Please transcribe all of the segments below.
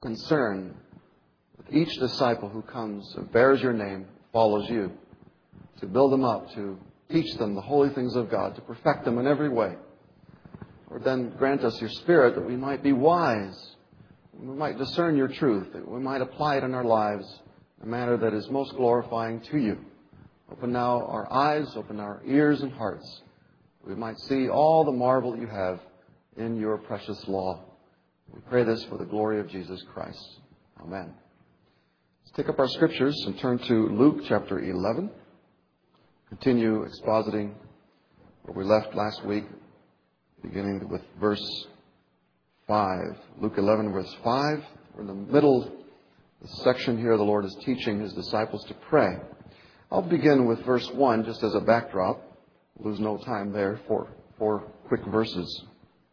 concern with each disciple who comes and bears your name, follows you, to build them up, to teach them the holy things of God, to perfect them in every way. Lord, then grant us your Spirit that we might be wise, we might discern your truth, that we might apply it in our lives in a manner that is most glorifying to you. Open now our eyes, open our ears and hearts, that we might see all the marvel you have in your precious law. We pray this for the glory of Jesus Christ. Amen. Let's take up our scriptures and turn to Luke chapter 11. Continue expositing where we left last week, beginning with verse 5. Luke 11, verse 5. We're in the middle of the section here. The Lord is teaching His disciples to pray. I'll begin with verse 1 just as a backdrop. We'll lose no time there for 4 quick verses.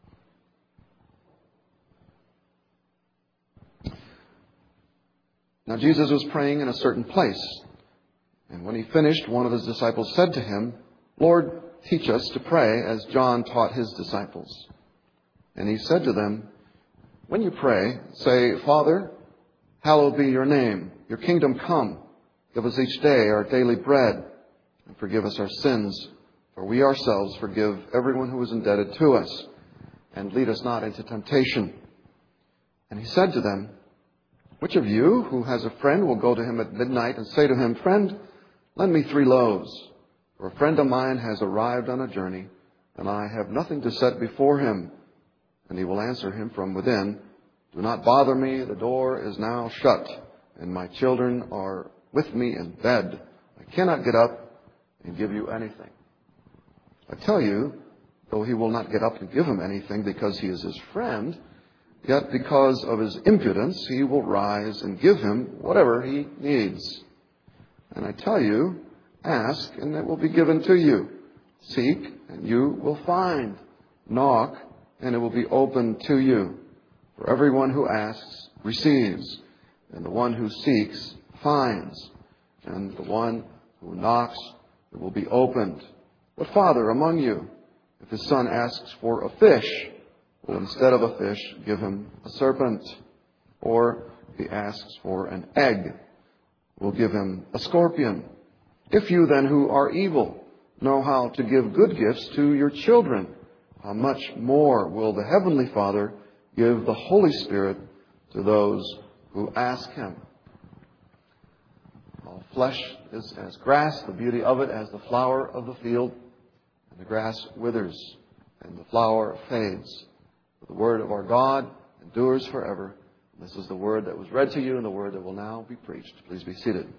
Now Jesus was praying in a certain place. And when He finished, one of His disciples said to Him, Lord, teach us to pray as John taught his disciples. And He said to them, when you pray, say, Father, hallowed be your name. Your kingdom come. Give us each day our daily bread. And forgive us our sins. For we ourselves forgive everyone who is indebted to us. And lead us not into temptation. And He said to them, which of you who has a friend will go to him at midnight and say to him, Friend, lend me 3 loaves, for a friend of mine has arrived on a journey, and I have nothing to set before him. And he will answer him from within, Do not bother me, the door is now shut, and my children are with me in bed. I cannot get up and give you anything. I tell you, though he will not get up and give him anything because he is his friend, yet because of his impudence, he will rise and give him whatever he needs. And I tell you, ask, and it will be given to you. Seek, and you will find. Knock, and it will be opened to you. For everyone who asks receives, and the one who seeks finds, and the one who knocks, it will be opened. What father among you, if his son asks for a fish, will instead of a fish give him a serpent? Or if he asks for an egg, will give him a scorpion? If you then who are evil know how to give good gifts to your children, how much more will the Heavenly Father give the Holy Spirit to those who ask Him? All flesh is as grass, the beauty of it as the flower of the field. And the grass withers, and the flower fades. The word of our God endures forever. This is the word that was read to you and the word that will now be preached. Please be seated.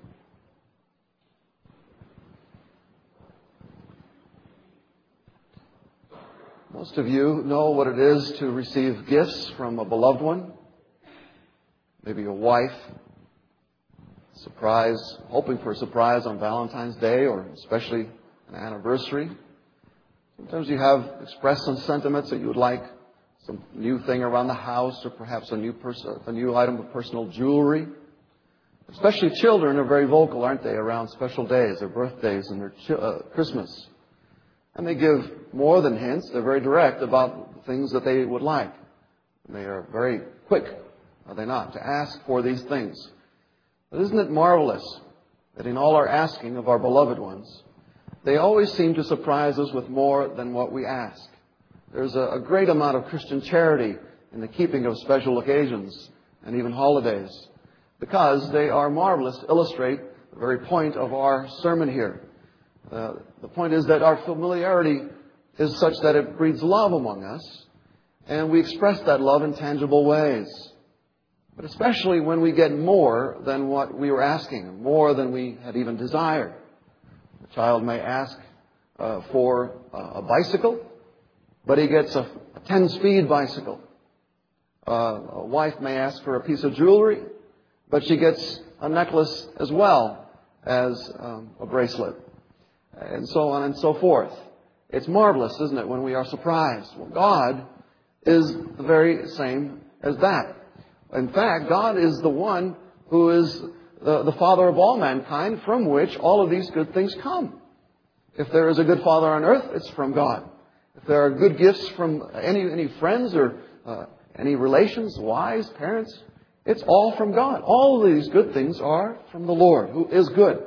Most of you know what it is to receive gifts from a beloved one. Maybe a wife. Surprise, hoping for a surprise on Valentine's Day or especially an anniversary. Sometimes you have expressed some sentiments that you would like. Some new thing around the house, or perhaps a new item of personal jewelry. Especially children are very vocal, aren't they, around special days, their birthdays and their Christmas. And they give more than hints. They're very direct about the things that they would like. And they are very quick, are they not, to ask for these things. But isn't it marvelous that in all our asking of our beloved ones, they always seem to surprise us with more than what we ask? There's a great amount of Christian charity in the keeping of special occasions and even holidays, because they are marvelous to illustrate the very point of our sermon here. The point is that our familiarity is such that it breeds love among us, and we express that love in tangible ways. But especially when we get more than what we were asking, more than we had even desired. A child may ask for a bicycle, but he gets a 10-speed bicycle. A wife may ask for a piece of jewelry, but she gets a necklace as well as a bracelet. And so on and so forth. It's marvelous, isn't it, when we are surprised? Well, God is the very same as that. In fact, God is the one who is the Father of all mankind, from which all of these good things come. If there is a good Father on earth, it's from God. If there are good gifts from any friends or any relations, wives, parents, It's all from God. All of these good things are from the Lord, who is good.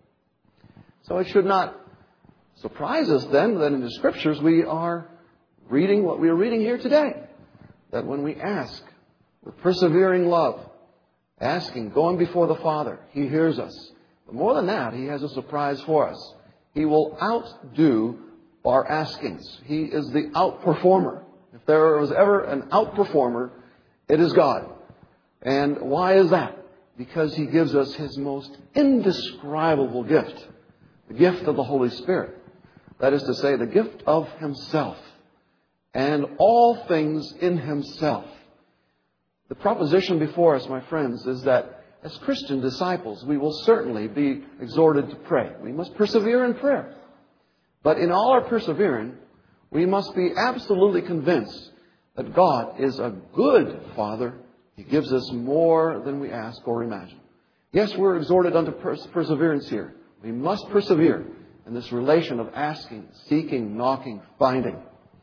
So it should not surprise us then that in the Scriptures we are reading what we are reading here today. That when we ask with persevering love, asking, going before the Father, He hears us. But more than that, He has a surprise for us. He will outdo our askings. He is the outperformer. If there was ever an outperformer, it is God. And why is that? Because He gives us His most indescribable gift. The gift of the Holy Spirit. That is to say, the gift of Himself. And all things in Himself. The proposition before us, my friends, is that as Christian disciples, we will certainly be exhorted to pray. We must persevere in prayer. But in all our persevering, we must be absolutely convinced that God is a good Father. He gives us more than we ask or imagine. Yes, we're exhorted unto perseverance here. We must persevere in this relation of asking, seeking, knocking, finding.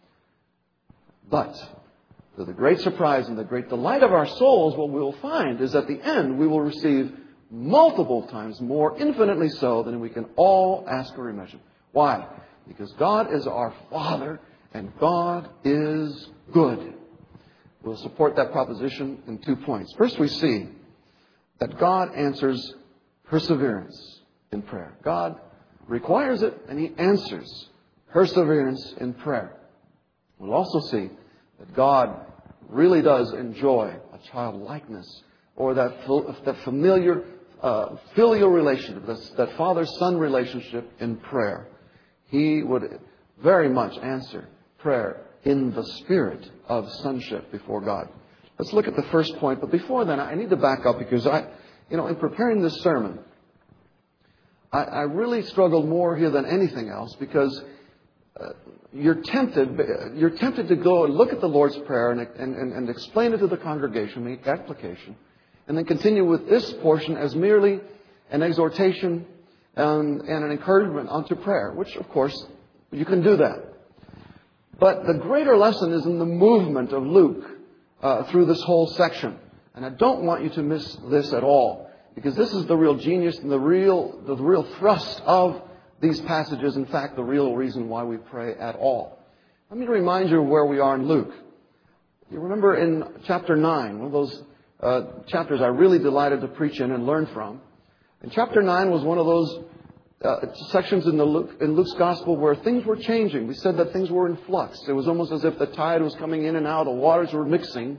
But to the great surprise and the great delight of our souls, what we will find is at the end we will receive multiple times more, infinitely so, than we can all ask or imagine. Why? Because God is our Father and God is good. We'll support that proposition in 2 points. First, we see that God answers perseverance in prayer. God requires it and He answers perseverance in prayer. We'll also see that God really does enjoy a childlikeness or that familiar filial relationship, that father-son relationship in prayer. He would very much answer prayer in the spirit of sonship before God. Let's look at the first point. But before then, I need to back up because in preparing this sermon, I really struggled more here than anything else because you're tempted to go and look at the Lord's Prayer and explain it to the congregation, make application, and then continue with this portion as merely an exhortation and an encouragement unto prayer, which, of course, you can do that. But the greater lesson is in the movement of Luke through this whole section. And I don't want you to miss this at all, because this is the real genius and the real thrust of these passages. In fact, the real reason why we pray at all. Let me remind you of where we are in Luke. You remember in chapter 9, one of those chapters I really delighted to preach in and learn from. And chapter 9 was one of those sections in Luke's gospel where things were changing. We said that things were in flux. It was almost as if the tide was coming in and out, the waters were mixing.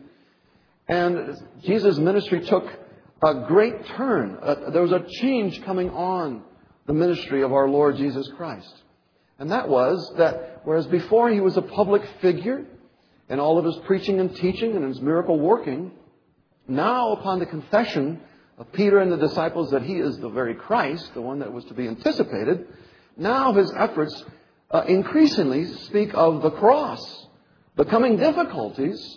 And Jesus' ministry took a great turn. There was a change coming on the ministry of our Lord Jesus Christ. And that was that whereas before He was a public figure in all of His preaching and teaching and His miracle working, now upon the confession of Peter and the disciples that He is the very Christ, the one that was to be anticipated, now His efforts increasingly speak of the cross, the coming difficulties,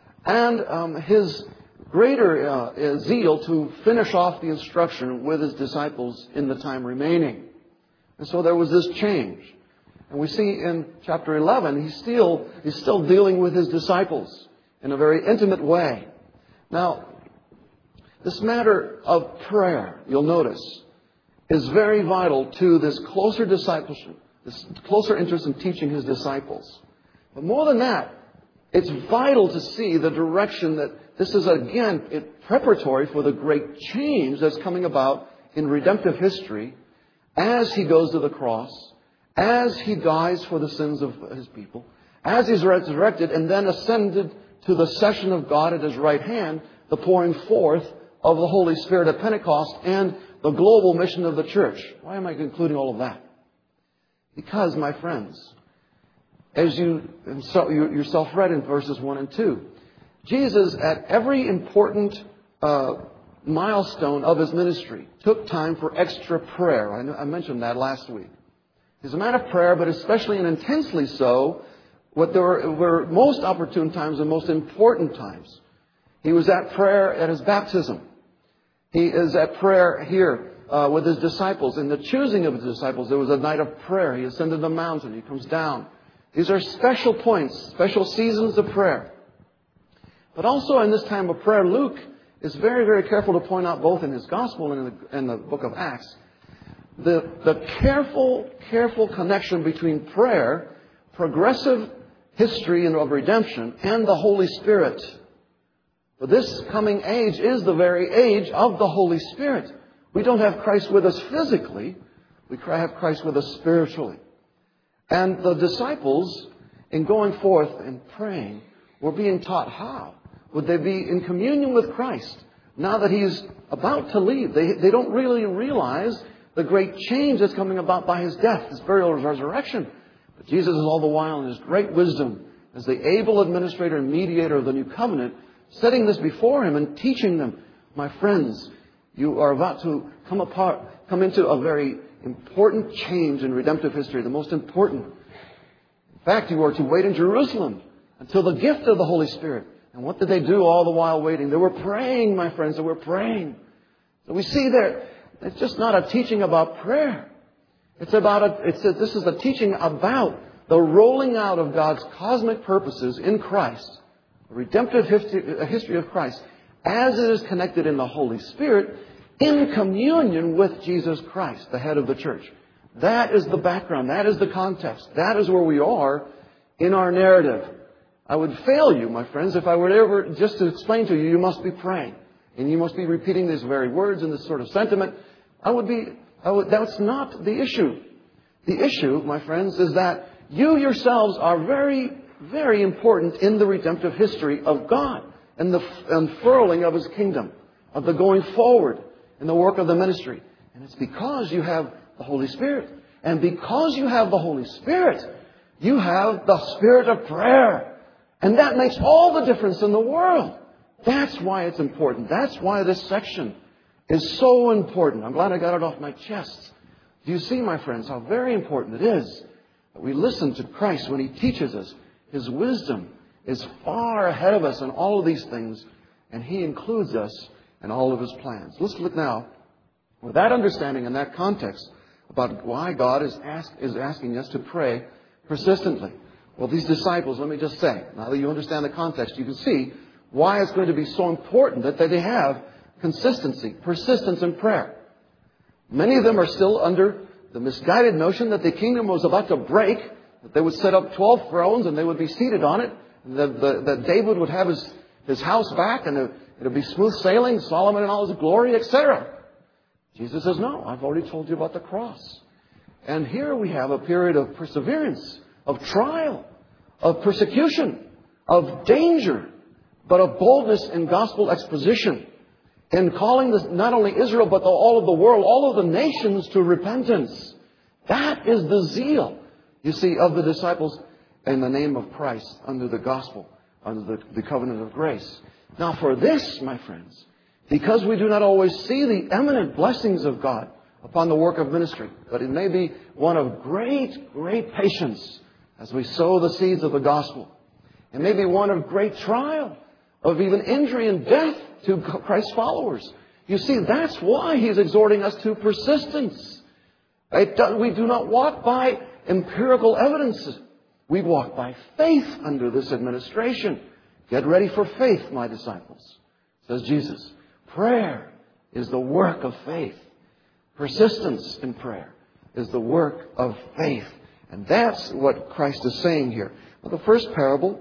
and His greater zeal to finish off the instruction with His disciples in the time remaining. And so there was this change. And we see in chapter 11, He's still dealing with His disciples in a very intimate way. Now, this matter of prayer, you'll notice, is very vital to this closer discipleship, this closer interest in teaching His disciples. But more than that, it's vital to see the direction that this is, again, preparatory for the great change that's coming about in redemptive history as He goes to the cross, as He dies for the sins of His people, as He's resurrected and then ascended to the session of God at His right hand, the pouring forth of the Holy Spirit at Pentecost and the global mission of the church. Why am I concluding all of that? Because, my friends, as you yourself read in verses 1 and 2, Jesus, at every important milestone of His ministry, took time for extra prayer. I mentioned that last week. He's a man of prayer, but especially and intensely so, what there were most opportune times and most important times. He was at prayer at His baptism. He is at prayer here with His disciples. In the choosing of His disciples, there was a night of prayer. He ascended the mountain. He comes down. These are special points, special seasons of prayer. But also in this time of prayer, Luke is very, very careful to point out both in his gospel and in the book of Acts, the careful connection between prayer, progressive history of redemption, and the Holy Spirit. For this coming age is the very age of the Holy Spirit. We don't have Christ with us physically. We have Christ with us spiritually. And the disciples, in going forth and praying, were being taught how. Would they be in communion with Christ now that He's about to leave? They don't really realize the great change that's coming about by His death, His burial, His resurrection. But Jesus is all the while in His great wisdom, as the able administrator and mediator of the new covenant, setting this before Him and teaching them, my friends, you are about to come into a very important change in redemptive history, the most important. In fact, you are to wait in Jerusalem until the gift of the Holy Spirit. And what did they do all the while waiting? They were praying, my friends. They were praying. So we see there, it's just not a teaching about prayer. This is a teaching about the rolling out of God's cosmic purposes in Christ, the redemptive history of Christ, as it is connected in the Holy Spirit, in communion with Jesus Christ, the head of the church. That is the background. That is the context. That is where we are in our narrative. I would fail you, my friends, if I were ever just to explain to you, you must be praying. And you must be repeating these very words and this sort of sentiment. That's not the issue. The issue, my friends, is that you yourselves are very, very important in the redemptive history of God and the unfurling of His kingdom, of the going forward in the work of the ministry. And it's because you have the Holy Spirit. And because you have the Holy Spirit, you have the spirit of prayer. And that makes all the difference in the world. That's why it's important. That's why this section is so important. I'm glad I got it off my chest. Do you see, my friends, how very important it is that we listen to Christ when He teaches us? His wisdom is far ahead of us in all of these things, and He includes us in all of His plans. Let's look now, with that understanding and that context, about why God is asking us to pray persistently. Well, these disciples, let me just say, now that you understand the context, you can see why it's going to be so important that they have consistency, persistence in prayer. Many of them are still under the misguided notion that the kingdom was about to break, that they would set up 12 thrones and they would be seated on it, and that David would have his house back and it would be smooth sailing, Solomon in all his glory, etc. Jesus says, no, I've already told you about the cross. And here we have a period of perseverance, of trial, of persecution, of danger, but of boldness in gospel exposition, in calling not only Israel, but all of the world, all of the nations to repentance. That is the zeal, you see, of the disciples in the name of Christ, under the gospel, under the covenant of grace. Now for this, my friends, because we do not always see the eminent blessings of God upon the work of ministry, but it may be one of great, great patience as we sow the seeds of the gospel. It may be one of great trial, of even injury and death to Christ's followers. You see, that's why He's exhorting us to persistence. We do not walk by empirical evidences. We walk by faith under this administration. Get ready for faith, my disciples, says Jesus. Prayer is the work of faith. Persistence in prayer is the work of faith. And that's what Christ is saying here. Well, the first parable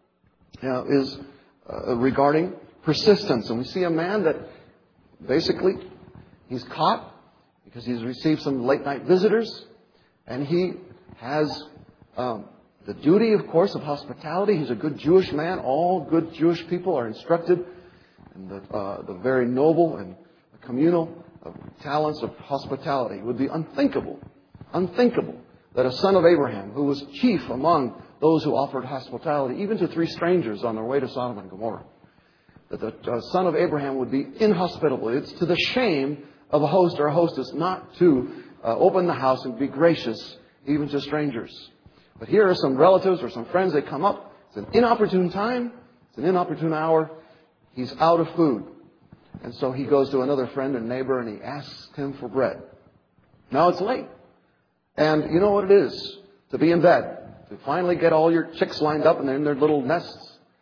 is regarding persistence. And we see a man that basically he's caught because he's received some late night visitors. And he has the duty, of course, of hospitality. He's a good Jewish man. All good Jewish people are instructed in the very noble and communal talents of hospitality. It would be unthinkable that a son of Abraham, who was chief among those who offered hospitality, even to 3 strangers on their way to Sodom and Gomorrah, that the son of Abraham would be inhospitable. It's to the shame of a host or a hostess not to open the house and be gracious even to strangers. But here are some relatives or some friends that come up. It's an inopportune time. It's an inopportune hour. He's out of food. And so he goes to another friend and neighbor and he asks him for bread. Now it's late. And you know what it is to be in bed, to finally get all your chicks lined up and they're in their little nests.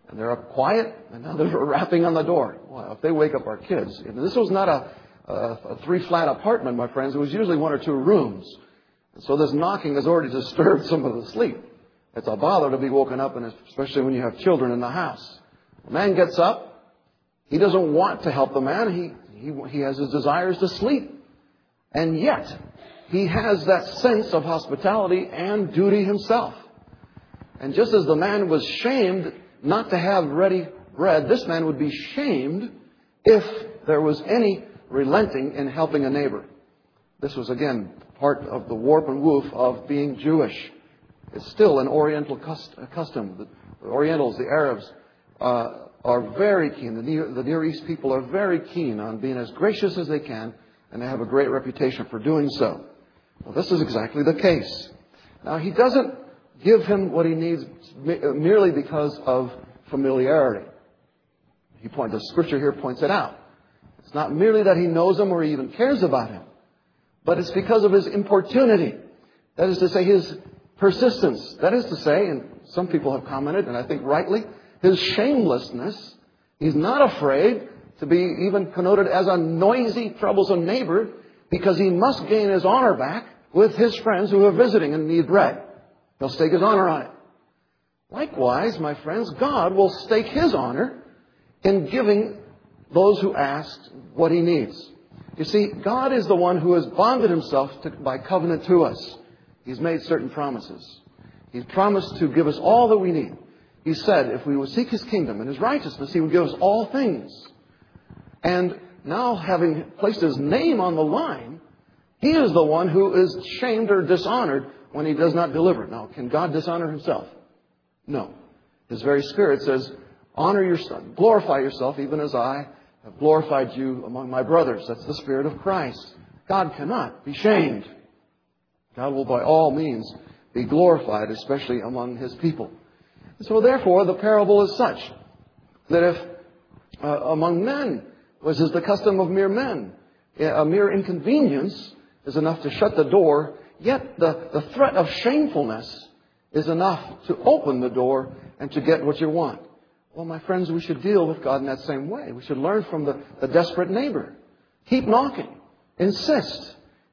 And they're up quiet, and now they're rapping on the door. Well, if they wake up our kids, and this was not a three-flat apartment, my friends. It was usually one or two rooms. And so this knocking has already disturbed some of the sleep. It's a bother to be woken up, and especially when you have children in the house. The man gets up. He doesn't want to help the man. He has his desires to sleep. And yet, he has that sense of hospitality and duty himself. And just as the man was shamed not to have ready bread, this man would be shamed if there was any relenting in helping a neighbor. This was, again, part of the warp and woof of being Jewish. It's still an Oriental custom. The Orientals, the Arabs, are very keen. The Near East people are very keen on being as gracious as they can, and they have a great reputation for doing so. Well, this is exactly the case. Now, he doesn't give him what he needs merely because of familiarity. The Scripture here points it out. It's not merely that he knows him or he even cares about him, but it's because of his importunity. That is to say, his persistence. That is to say, and some people have commented, and I think rightly, his shamelessness. He's not afraid to be even connoted as a noisy, troublesome neighbor because he must gain his honor back with his friends who are visiting and need bread. He'll stake his honor on it. Likewise, my friends, God will stake His honor in giving those who ask what He needs. You see, God is the one who has bonded Himself by covenant to us. He's made certain promises. He's promised to give us all that we need. He said if we would seek His kingdom and His righteousness, He would give us all things. And now, having placed His name on the line, He is the one who is shamed or dishonored when He does not deliver. Now, can God dishonor Himself? No. His very Spirit says, honor yourself, glorify yourself even as I have glorified you among my brothers. That's the Spirit of Christ. God cannot be shamed. God will by all means be glorified, especially among His people. And so therefore, the parable is such that if among men, which is the custom of mere men, a mere inconvenience is enough to shut the door, yet the threat of shamefulness is enough to open the door and to get what you want. Well, my friends, we should deal with God in that same way. We should learn from the desperate neighbor. Keep knocking. Insist.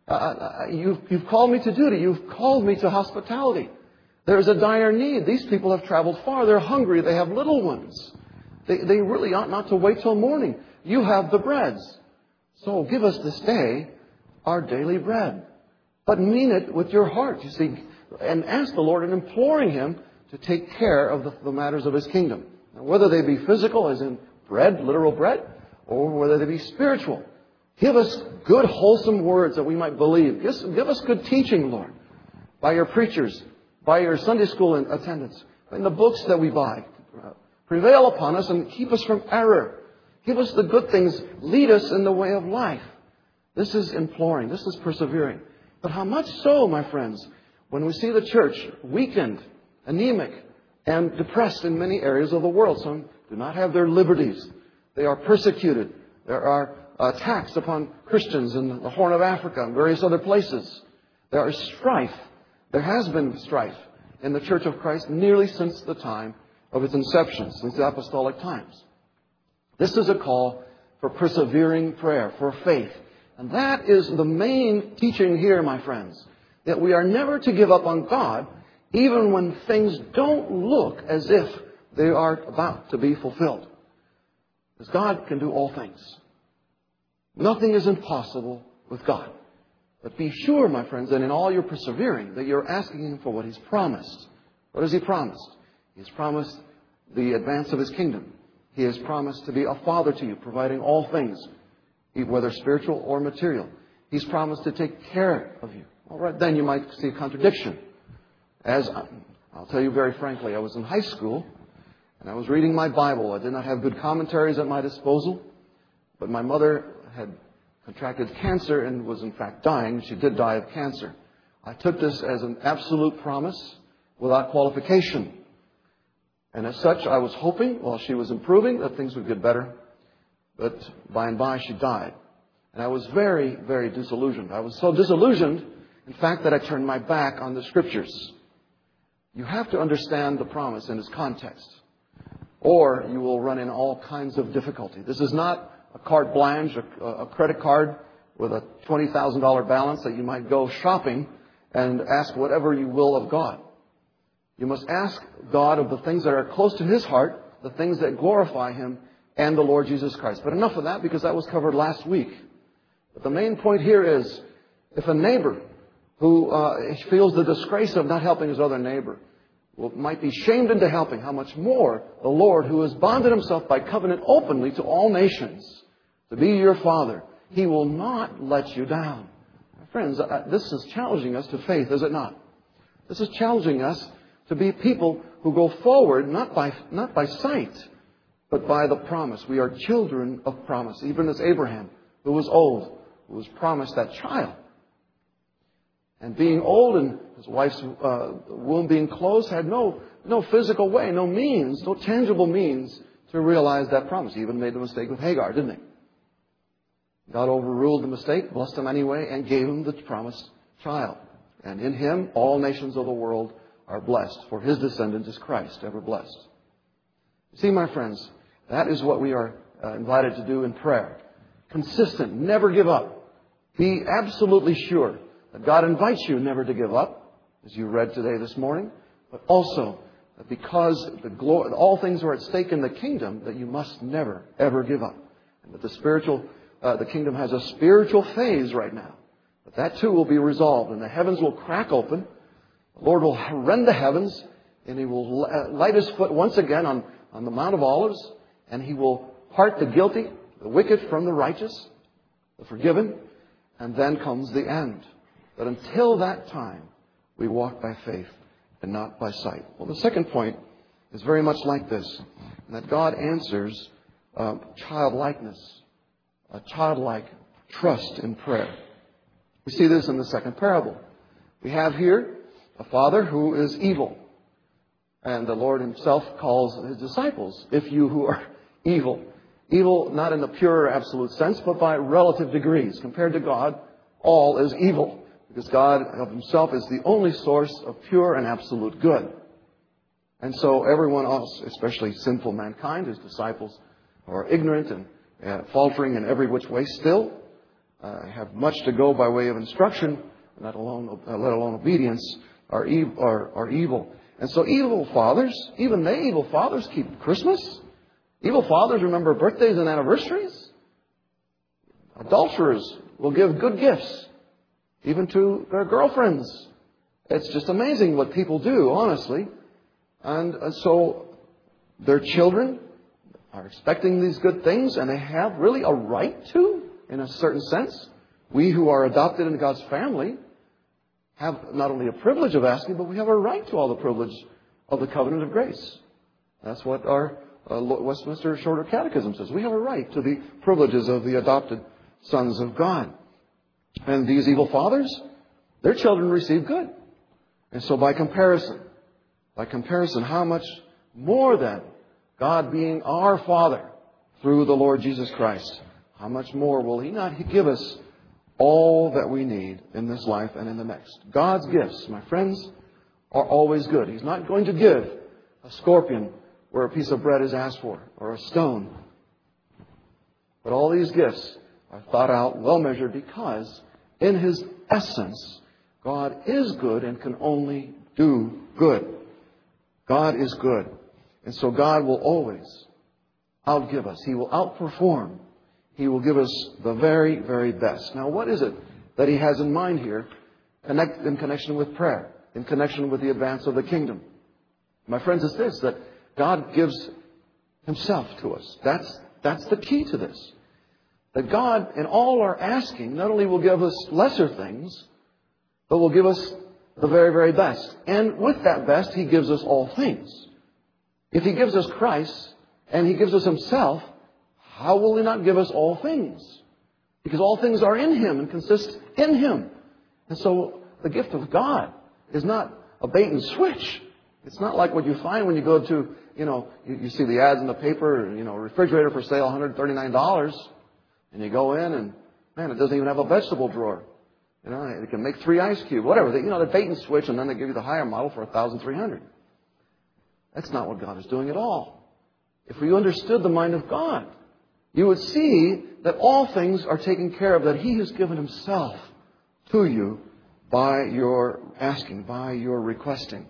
You've called me to duty. You've called me to hospitality. There's a dire need. These people have traveled far. They're hungry. They have little ones. They really ought not to wait till morning. You have the breads. So give us this day our daily bread. But mean it with your heart, you see, and ask the Lord and imploring Him to take care of the matters of His kingdom. Now, whether they be physical, as in bread, literal bread, or whether they be spiritual. Give us good, wholesome words that we might believe. Give us good teaching, Lord, by your preachers, by your Sunday school attendance, in the books that we buy. Prevail upon us and keep us from error. Give us the good things. Lead us in the way of life. This is imploring. This is persevering. But how much so, my friends, when we see the church weakened, anemic, and depressed in many areas of the world. Some do not have their liberties. They are persecuted. There are attacks upon Christians in the Horn of Africa and various other places. There is strife. There has been strife in the Church of Christ nearly since the time of its inception, since the apostolic times. This is a call for persevering prayer, for faith. And that is the main teaching here, my friends, that we are never to give up on God even when things don't look as if they are about to be fulfilled. Because God can do all things. Nothing is impossible with God. But be sure, my friends, that in all your persevering, that you're asking Him for what He's promised. What has He promised? He has promised the advance of His kingdom. He has promised to be a father to you, providing all things, whether spiritual or material. He's promised to take care of you. All right, then you might see a contradiction. As I'll tell you very frankly, I was in high school and I was reading my Bible. I did not have good commentaries at my disposal, but my mother had contracted cancer and was in fact dying. She did die of cancer. I took this as an absolute promise without qualification. And as such, I was hoping, while she was improving, that things would get better. But by and by, she died. And I was very, very disillusioned. I was so disillusioned, in fact, that I turned my back on the Scriptures. You have to understand the promise in its context. or you will run in all kinds of difficulty. This is not a carte blanche, a credit card with a $20,000 balance that you might go shopping and ask whatever you will of God. You must ask God of the things that are close to His heart, the things that glorify Him and the Lord Jesus Christ. But enough of that, because that was covered last week. But the main point here is, if a neighbor who feels the disgrace of not helping his other neighbor might be shamed into helping, how much more the Lord, who has bonded Himself by covenant openly to all nations, to be your Father, He will not let you down. Friends, this is challenging us to faith, is it not? This is challenging us to be people who go forward not by sight, but by the promise. We are children of promise, even as Abraham, who was old, who was promised that child. And being old and his wife's womb being closed, had no physical way, no means, no tangible means to realize that promise. He even made the mistake with Hagar, didn't he? God overruled the mistake, blessed him anyway, and gave him the promised child. And in him, all nations of the world are blessed, for his descendant is Christ, ever blessed. See, my friends, that is what we are invited to do in prayer. Consistent, never give up. Be absolutely sure that God invites you never to give up, as you read today this morning, but also that because all things are at stake in the kingdom, that you must never, ever give up. And that the kingdom has a spiritual phase right now. But that too will be resolved, and the heavens will crack open. The Lord will rend the heavens, and He will light His foot once again on the Mount of Olives, and He will part the guilty, the wicked from the righteous, the forgiven, and then comes the end. But until that time, we walk by faith and not by sight. Well, the second point is very much like this, that God answers childlikeness, a childlike trust in prayer. We see this in the second parable. We have here a father who is evil. And the Lord Himself calls His disciples, if you who are evil. Evil not in the pure absolute sense, but by relative degrees. Compared to God, all is evil. Because God of Himself is the only source of pure and absolute good. And so everyone else, especially sinful mankind, His disciples, are ignorant and faltering in every which way still, have much to go by way of instruction, let alone obedience, are evil. And so evil fathers, even they, evil fathers, keep Christmas. Evil fathers remember birthdays and anniversaries. Adulterers will give good gifts, even to their girlfriends. It's just amazing what people do, honestly. And so their children are expecting these good things, and they have really a right to, in a certain sense. We who are adopted into God's family have not only a privilege of asking, but we have a right to all the privilege of the covenant of grace. That's what our Westminster Shorter Catechism says. We have a right to the privileges of the adopted sons of God. And these evil fathers, their children receive good. And so by comparison, how much more then, God being our Father through the Lord Jesus Christ, how much more will He not give us all that we need in this life and in the next? God's gifts, my friends, are always good. He's not going to give a scorpion where a piece of bread is asked for, or a stone. But all these gifts are thought out, well measured, because in His essence, God is good and can only do good. God is good. And so God will always outgive us. He will outperform. He will give us the very, very best. Now, what is it that He has in mind here in connection with prayer, in connection with the advance of the kingdom? My friends, it's this, that God gives Himself to us. That's the key to this. That God, in all our asking, not only will give us lesser things, but will give us the very, very best. And with that best, He gives us all things. If He gives us Christ and He gives us Himself, how will He not give us all things? Because all things are in Him and consist in Him. And so the gift of God is not a bait and switch. It's not like what you find when you go to, you see the ads in the paper, refrigerator for sale, $139. And you go in and, man, it doesn't even have a vegetable drawer. It can make 3 ice cubes, whatever. The bait and switch, and then they give you the higher model for $1,300. That's not what God is doing at all. if you understood the mind of God, you would see that all things are taken care of, that He has given Himself to you by your asking, by your requesting.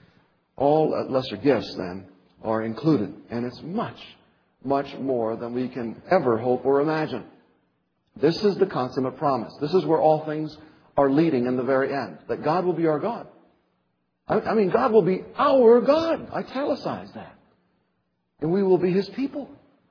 All lesser gifts, then, are included. And it's much, much more than we can ever hope or imagine. This is the consummate promise. This is where all things are leading in the very end. That God will be our God. I mean, God will be our God. Italicize that. And we will be His people.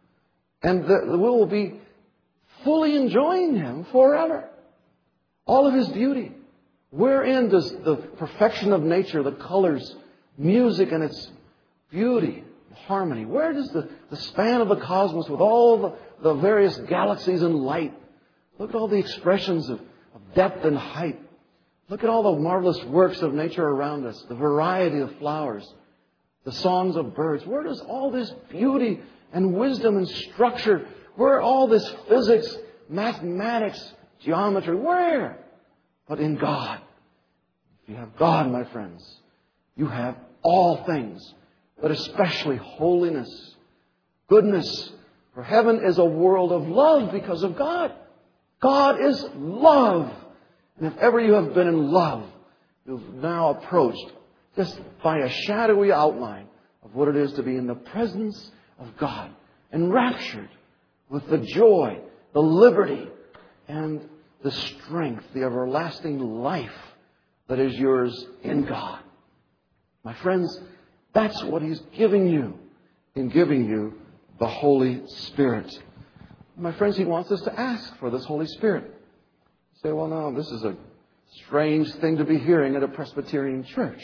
And we will be fully enjoying Him forever. All of His beauty. Wherein does the perfection of nature, the colors, music and its beauty, harmony, where does the span of the cosmos with all the various galaxies and light, look at all the expressions of depth and height. Look at all the marvelous works of nature around us, the variety of flowers, the songs of birds. Where does all this beauty and wisdom and structure, where all this physics, mathematics, geometry, where? But in God. If you have God, my friends, you have all things, but especially holiness, goodness. For heaven is a world of love because of God. God is love. And if ever you have been in love, you've now approached just by a shadowy outline of what it is to be in the presence of God, enraptured with the joy, the liberty, and the strength, the everlasting life that is yours in God. My friends, that's what He's giving you in giving you the Holy Spirit. My friends, He wants us to ask for this Holy Spirit. You say, well, no, this is a strange thing to be hearing at a Presbyterian church.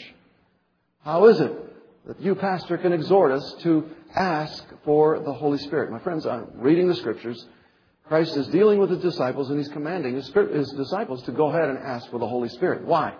How is it that you, pastor, can exhort us to ask for the Holy Spirit? My friends, I'm reading the Scriptures. Christ is dealing with His disciples and He's commanding His disciples to go ahead and ask for the Holy Spirit. Why?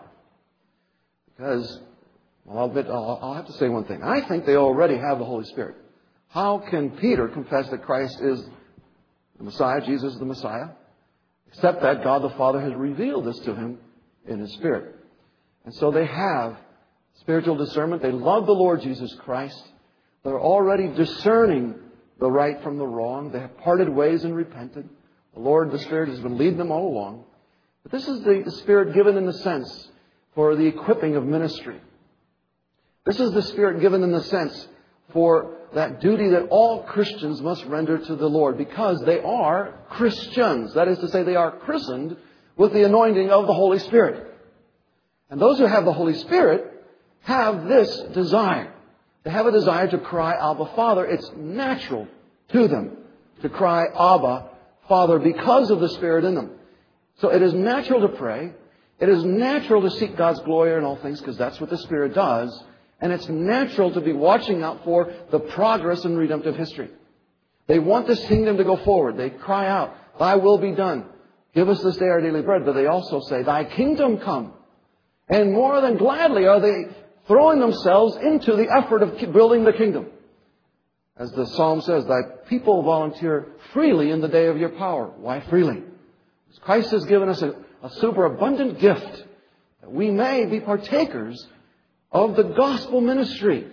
Because, well, I'll have to say one thing. I think they already have the Holy Spirit. How can Peter confess that Christ is the Messiah, Jesus is the Messiah, except that God the Father has revealed this to him in His Spirit? And so they have spiritual discernment. They love the Lord Jesus Christ. They're already discerning the right from the wrong. They have parted ways and repented. The Lord, the Spirit, has been leading them all along. But this is the Spirit given in the sense for the equipping of ministry. This is the Spirit given in the sense for that duty that all Christians must render to the Lord because they are Christians. That is to say, they are christened with the anointing of the Holy Spirit. And those who have the Holy Spirit have this desire. They have a desire to cry, Abba, Father. It's natural to them to cry, Abba, Father, because of the Spirit in them. So it is natural to pray. It is natural to seek God's glory in all things because that's what the Spirit does. And it's natural to be watching out for the progress in redemptive history. They want this kingdom to go forward. They cry out, Thy will be done. Give us this day our daily bread. But they also say, Thy kingdom come. And more than gladly are they throwing themselves into the effort of building the kingdom. As the psalm says, Thy people volunteer freely in the day of your power. Why freely? Because Christ has given us a superabundant gift that we may be partakers of the gospel ministry.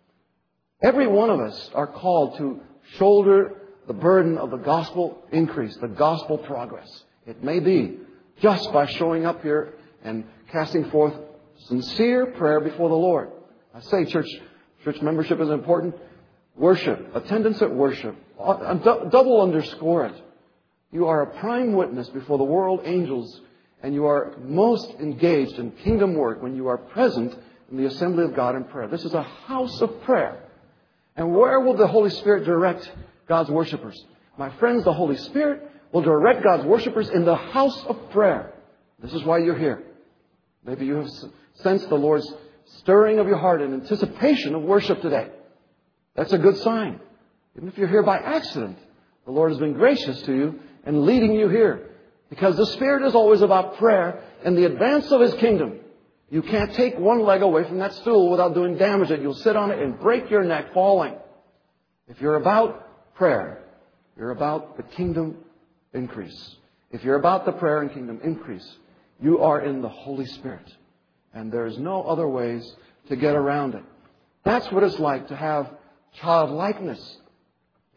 Every one of us are called to shoulder the burden of the gospel increase, the gospel progress. It may be just by showing up here and casting forth sincere prayer before the Lord. I say church membership is important. Worship, attendance at worship, double underscore it. You are a prime witness before the world, angels, and you are most engaged in kingdom work when you are present in the assembly of God in prayer. This is a house of prayer. And where will the Holy Spirit direct God's worshipers? My friends, the Holy Spirit will direct God's worshipers in the house of prayer. This is why you're here. Maybe you have sensed the Lord's stirring of your heart in anticipation of worship today. That's a good sign. Even if you're here by accident, the Lord has been gracious to you and leading you here. Because the Spirit is always about prayer and the advance of His kingdom. You can't take one leg away from that stool without doing damage. You'll sit on it and break your neck falling. If you're about prayer, you're about the kingdom increase. If you're about the prayer and kingdom increase, you are in the Holy Spirit. And there's no other ways to get around it. That's what it's like to have childlikeness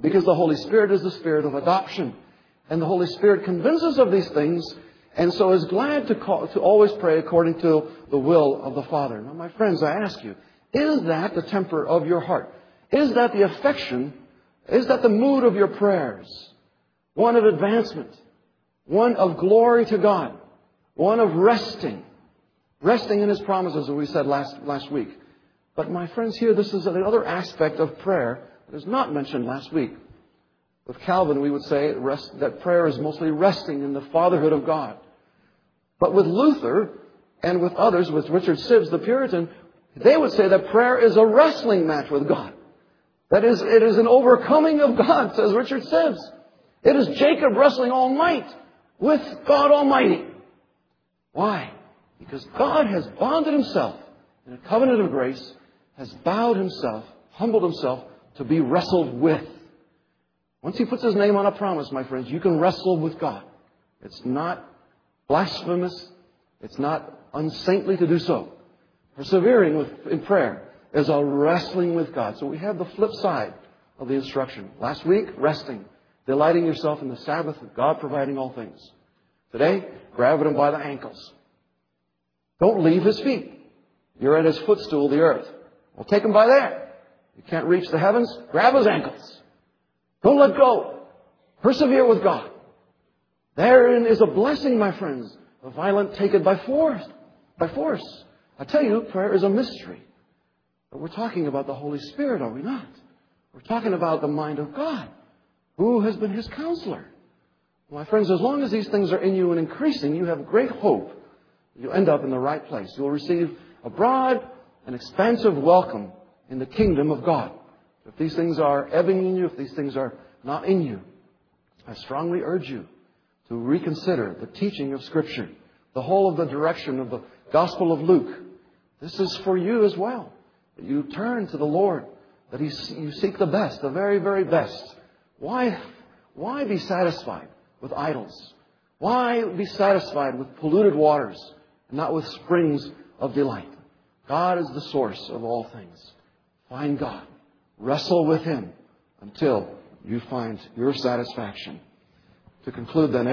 Because the Holy Spirit is the Spirit of adoption. And the Holy Spirit convinces us of these things, and so is glad to always pray according to the will of the Father. Now, my friends, I ask you, is that the temper of your heart? Is that the affection? Is that the mood of your prayers? One of advancement. One of glory to God. One of resting. Resting in His promises, as we said last week. But my friends, here, this is another aspect of prayer that is not mentioned last week. With Calvin, we would say that prayer is mostly resting in the fatherhood of God. But with Luther and with others, with Richard Sibbes, the Puritan, they would say that prayer is a wrestling match with God. That is, it is an overcoming of God, says Richard Sibbes. It is Jacob wrestling all night with God Almighty. Why? Because God has bonded Himself in a covenant of grace, has bowed Himself, humbled Himself to be wrestled with. Once He puts His name on a promise, my friends, you can wrestle with God. It's not blasphemous. It's not unsaintly to do so. Persevering in prayer is a wrestling with God. So we have the flip side of the instruction. Last week, resting. Delighting yourself in the Sabbath with God providing all things. Today, grabbing Him by the ankles. Don't leave His feet. You're at His footstool, the earth. Well, take Him by there. You can't reach the heavens. Grab His ankles. Don't let go. Persevere with God. Therein is a blessing, my friends. The violent take it by force. I tell you, prayer is a mystery. But we're talking about the Holy Spirit, are we not? We're talking about the mind of God. Who has been His counselor? My friends, as long as these things are in you and increasing, you have great hope. You'll end up in the right place. You'll receive a broad and expansive welcome in the kingdom of God. If these things are ebbing in you, if these things are not in you, I strongly urge you to reconsider the teaching of Scripture, the whole of the direction of the Gospel of Luke. This is for you as well. That you turn to the Lord, that you seek the best, the very, very best. Why be satisfied with idols? Why be satisfied with polluted waters and not with springs of delight? God is the source of all things. Find God. Wrestle with Him until you find your satisfaction. To conclude then,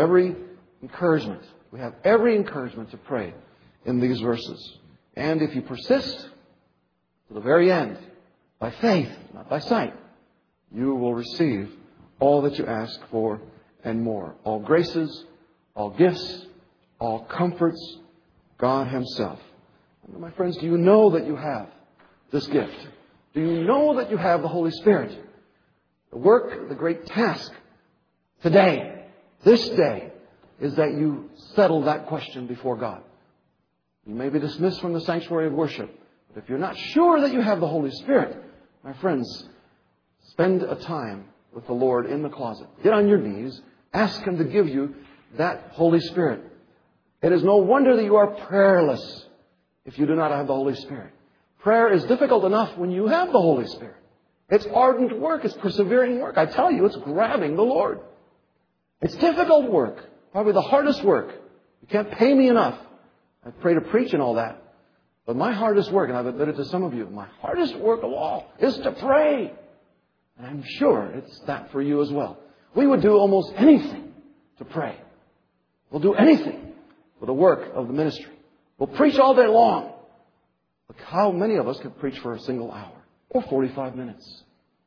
we have every encouragement to pray in these verses. And if you persist to the very end, by faith, not by sight, you will receive all that you ask for and more. All graces, all gifts, all comforts, God Himself. And my friends, do you know that you have this gift? Do you know that you have the Holy Spirit? The work, the great task today, this day, is that you settle that question before God. You may be dismissed from the sanctuary of worship, but if you're not sure that you have the Holy Spirit, my friends, spend a time with the Lord in the closet. Get on your knees. Ask Him to give you that Holy Spirit. It is no wonder that you are prayerless if you do not have the Holy Spirit. Prayer is difficult enough when you have the Holy Spirit. It's ardent work. It's persevering work. I tell you, it's grabbing the Lord. It's difficult work. Probably the hardest work. You can't pay me enough. I pray to preach and all that. But my hardest work, and I've admitted to some of you, my hardest work of all is to pray. And I'm sure it's that for you as well. We would do almost anything to pray. We'll do anything for the work of the ministry. We'll preach all day long. Look how many of us can preach for a single hour or 45 minutes.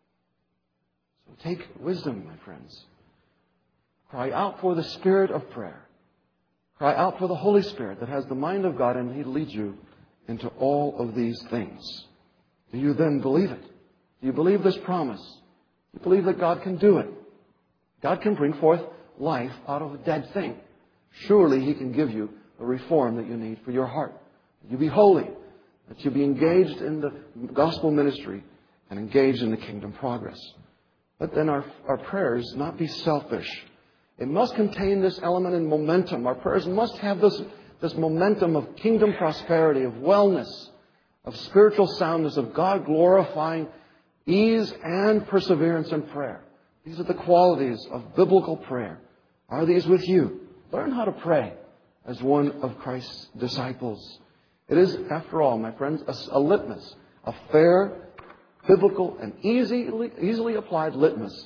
So take wisdom, my friends. Cry out for the spirit of prayer. Cry out for the Holy Spirit that has the mind of God, and He leads you into all of these things. Do you then believe it? Do you believe this promise? Do you believe that God can do it? God can bring forth life out of a dead thing. Surely He can give you the reform that you need for your heart. That you be holy. That you be engaged in the gospel ministry and engaged in the kingdom progress. But then our prayers not be selfish. It must contain this element and momentum. Our prayers must have this momentum of kingdom prosperity, of wellness, of spiritual soundness, of God glorifying ease and perseverance in prayer. These are the qualities of biblical prayer. Are these with you? Learn how to pray as one of Christ's disciples. It is, after all, my friends, a litmus, a fair, biblical, and easily applied litmus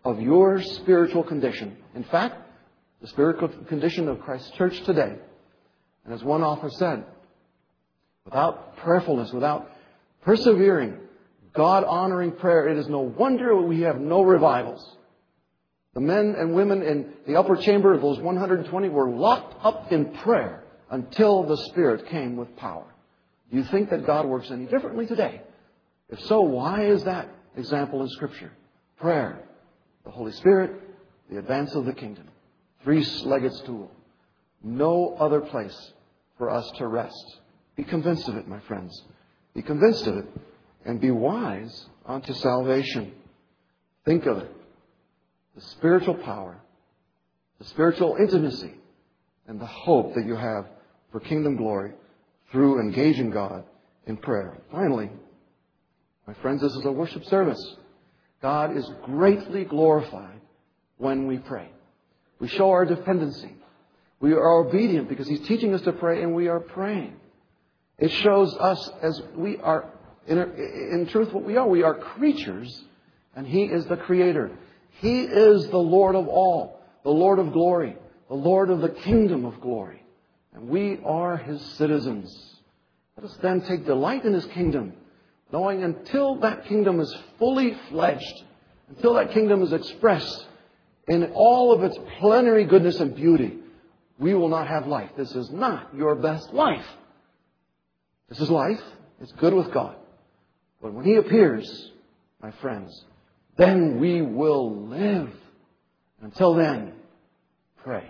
of your spiritual condition. In fact, the spiritual condition of Christ's church today. And as one author said, without prayerfulness, without persevering, God-honoring prayer, it is no wonder we have no revivals. The men and women in the upper chamber of those 120 were locked up in prayer until the Spirit came with power. Do you think that God works any differently today? If so, why is that example in Scripture? Prayer, the Holy Spirit, the advance of the kingdom. Three-legged stool. No other place for us to rest. Be convinced of it, my friends. Be convinced of it. And be wise unto salvation. Think of it. The spiritual power, the spiritual intimacy, and the hope that you have for kingdom glory through engaging God in prayer. Finally, my friends, this is a worship service. God is greatly glorified when we pray. We show our dependency. We are obedient because He's teaching us to pray, and we are praying. It shows us as we are, in truth, what we are. We are creatures, and He is the Creator. He is the Lord of all, the Lord of glory, the Lord of the kingdom of glory. And we are His citizens. Let us then take delight in His kingdom, knowing until that kingdom is fully fledged, until that kingdom is expressed in all of its plenary goodness and beauty, we will not have life. This is not your best life. This is life. It's good with God. But when He appears, my friends, then we will live. Until then, pray.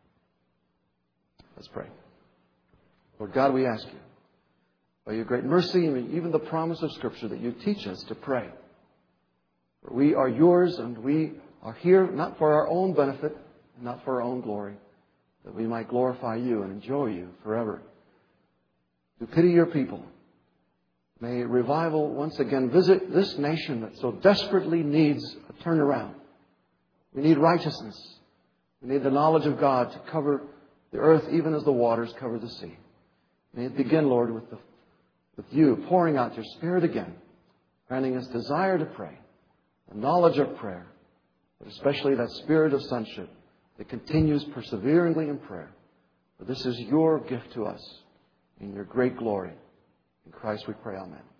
Let's pray. Lord God, we ask You, by Your great mercy and even the promise of Scripture, that You teach us to pray. For we are Yours, and we are here not for our own benefit, not for our own glory, that we might glorify You and enjoy You forever. To pity Your people. May revival once again visit this nation that so desperately needs a turnaround. We need righteousness. We need the knowledge of God to cover the earth even as the waters cover the sea. May it begin, Lord, with You pouring out Your Spirit again, granting us desire to pray, the knowledge of prayer, but especially that spirit of sonship that continues perseveringly in prayer. For this is Your gift to us in Your great glory. In Christ we pray, amen.